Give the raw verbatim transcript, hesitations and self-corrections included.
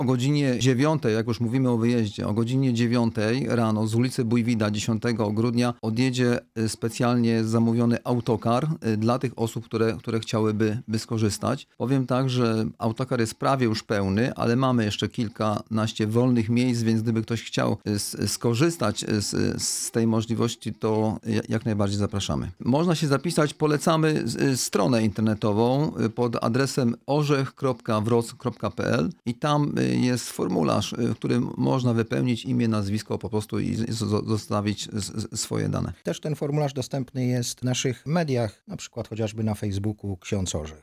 o godzinie dziewiątej, jak już mówimy o wyjeździe, o godzinie dziewiątej rano z ulicy Bójwida dziesiątego grudnia odjedzie specjalnie zamówiony autokar dla tych osób, które, które chciałyby by skorzystać. Powiem tak, że autokar jest prawie już pełny, ale mamy jeszcze kilkanaście wolnych miejsc, więc gdyby ktoś chciał skorzystać z, z tej możliwości, to jak najbardziej zapraszamy. Można się zapisać, polecamy stronę internetową pod adresem orzech kropka wroc kropka p l i tam jest formularz, w którym można wypełnić imię, nazwisko po prostu i zostawić swoje dane. Też ten formularz dostępny jest w naszych mediach, na przykład chociażby na Facebooku Ksiądz Orzech.